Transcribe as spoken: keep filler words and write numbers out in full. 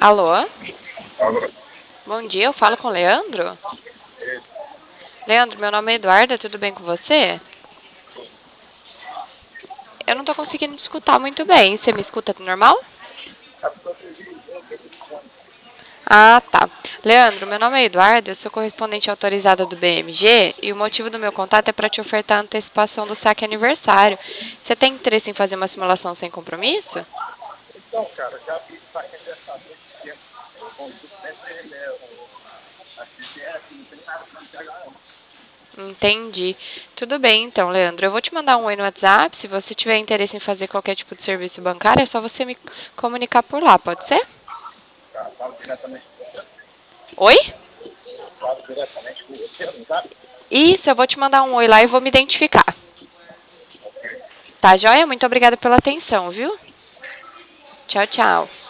Alô? Alô? Bom dia, eu falo com o Leandro? Leandro, meu nome é Eduarda, tudo bem com você? Eu não tô conseguindo te escutar muito bem. Você me escuta normal? Ah, tá. Leandro, meu nome é Eduardo, eu sou correspondente autorizada do B M G e o motivo do meu contato é para te ofertar a antecipação do saque aniversário. Você tem interesse em fazer uma simulação sem compromisso? Então, cara, já vi que vai conversar muito tempo. Eu consigo sempre né, a C P F, não tem nada para entregar, não. Entendi. Tudo bem, então, Leandro. Eu vou te mandar um oi no WhatsApp. Se você tiver interesse em fazer qualquer tipo de serviço bancário, é só você me comunicar por lá, pode ser? Tá, falo diretamente com você. Oi? Falo diretamente com você, não tá? Isso, eu vou te mandar um oi lá e vou me identificar. Ok. Tá, joia? Muito obrigada pela atenção, viu? Tchau, tchau.